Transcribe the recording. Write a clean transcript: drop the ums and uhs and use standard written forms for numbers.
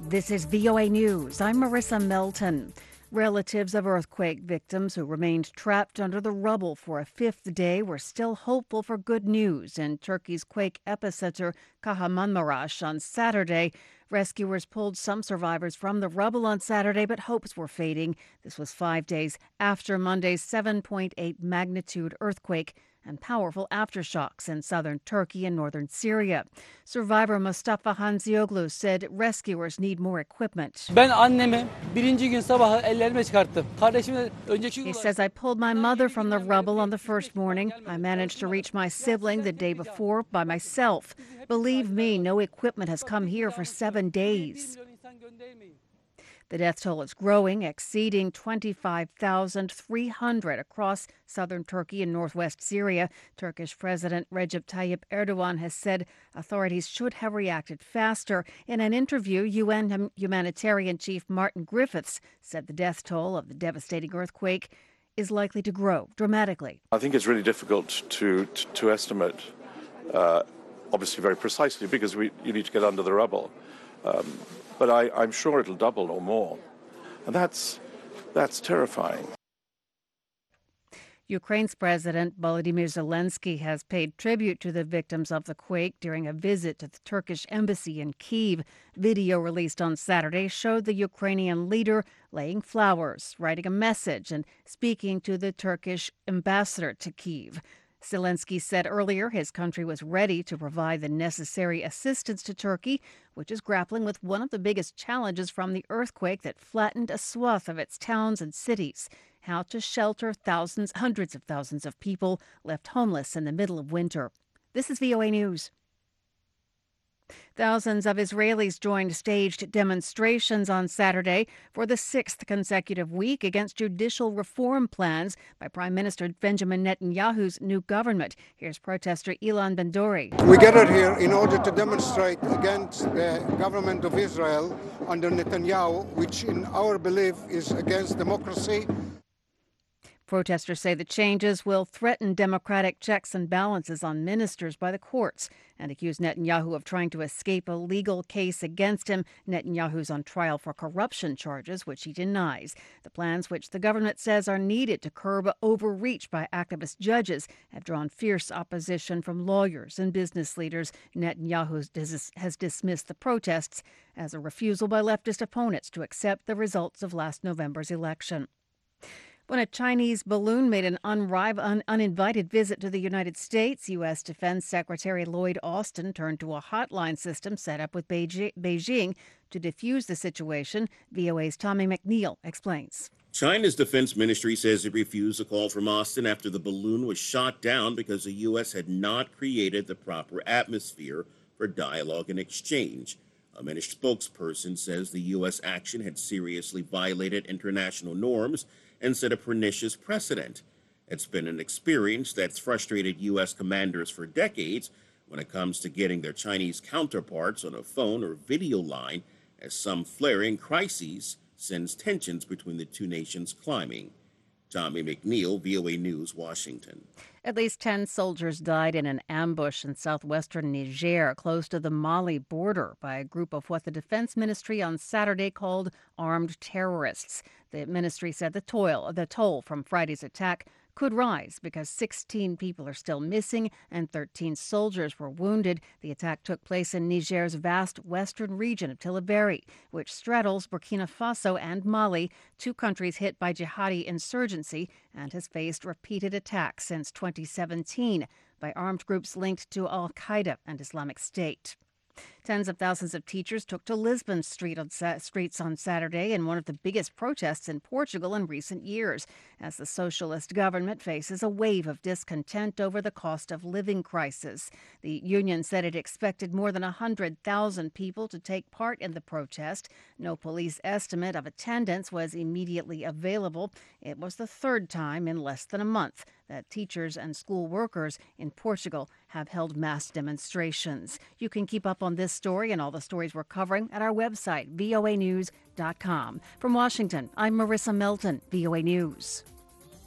This is VOA News. I'm Marissa Melton. Relatives of earthquake victims who remained trapped under the rubble for a fifth day were still hopeful for good news in Turkey's quake epicenter Kahramanmaraş on Saturday. Rescuers pulled some survivors from the rubble on Saturday, but hopes were fading. This was 5 days after Monday's 7.8 magnitude earthquake and powerful aftershocks in southern Turkey and northern Syria. Survivor Mustafa Hanzioglu said rescuers need more equipment. Ben annemi birinci gün sabahı ellerime çıkarttım. Kardeşimi önceki gün... He says, I pulled my mother from the rubble on the first morning. I managed to reach my sibling the day before by myself. Believe me, no equipment has come here for 7 days. The death toll is growing, exceeding 25,300 across southern Turkey and northwest Syria. Turkish President Recep Tayyip Erdogan has said authorities should have reacted faster. In an interview, UN humanitarian chief Martin Griffiths said the death toll of the devastating earthquake is likely to grow dramatically. I think it's really difficult to estimate, obviously very precisely, because you need to get under the rubble. But I'm sure it'll double or more. And that's terrifying. Ukraine's President Volodymyr Zelensky has paid tribute to the victims of the quake during a visit to the Turkish embassy in Kyiv. Video released on Saturday showed the Ukrainian leader laying flowers, writing a message, and speaking to the Turkish ambassador to Kyiv. Zelensky said earlier his country was ready to provide the necessary assistance to Turkey, which is grappling with one of the biggest challenges from the earthquake that flattened a swath of its towns and cities: how to shelter hundreds of thousands of people left homeless in the middle of winter. This is VOA News. Thousands of Israelis joined staged demonstrations on Saturday for the sixth consecutive week against judicial reform plans by Prime Minister Benjamin Netanyahu's new government. Here's protester Ilan Ben-Dori. We gathered here in order to demonstrate against the government of Israel under Netanyahu, which in our belief is against democracy. Protesters say the changes will threaten democratic checks and balances on ministers by the courts and accuse Netanyahu of trying to escape a legal case against him. Netanyahu's on trial for corruption charges, which he denies. The plans, which the government says are needed to curb overreach by activist judges, have drawn fierce opposition from lawyers and business leaders. Netanyahu has dismissed the protests as a refusal by leftist opponents to accept the results of last November's election. When a Chinese balloon made an uninvited visit to the United States, U.S. Defense Secretary Lloyd Austin turned to a hotline system set up with Beijing to defuse the situation. VOA's Tommy McNeil explains. China's defense ministry says it refused a call from Austin after the balloon was shot down because the U.S. had not created the proper atmosphere for dialogue and exchange. A ministry spokesperson says the U.S. action had seriously violated international norms and set a pernicious precedent. It's been an experience that's frustrated U.S. commanders for decades when it comes to getting their Chinese counterparts on a phone or video line, as some flaring crises sends tensions between the two nations climbing. Tommy McNeil, VOA News, Washington. At least 10 soldiers died in an ambush in southwestern Niger, close to the Mali border, by a group of what the Defense Ministry on Saturday called armed terrorists. The ministry said the toll from Friday's attack could rise because 16 people are still missing and 13 soldiers were wounded. The attack took place in Niger's vast western region of Tillabéri, which straddles Burkina Faso and Mali, two countries hit by jihadi insurgency, and has faced repeated attacks since 2017 by armed groups linked to Al-Qaeda and Islamic State. Tens of thousands of teachers took to Lisbon streets on Saturday in one of the biggest protests in Portugal in recent years, as the socialist government faces a wave of discontent over the cost of living crisis. The union said it expected more than 100,000 people to take part in the protest. No police estimate of attendance was immediately available. It was the third time in less than a month that teachers and school workers in Portugal have held mass demonstrations. You can keep up on this story and all the stories we're covering at our website, voanews.com. From Washington, I'm Marissa Melton, VOA News.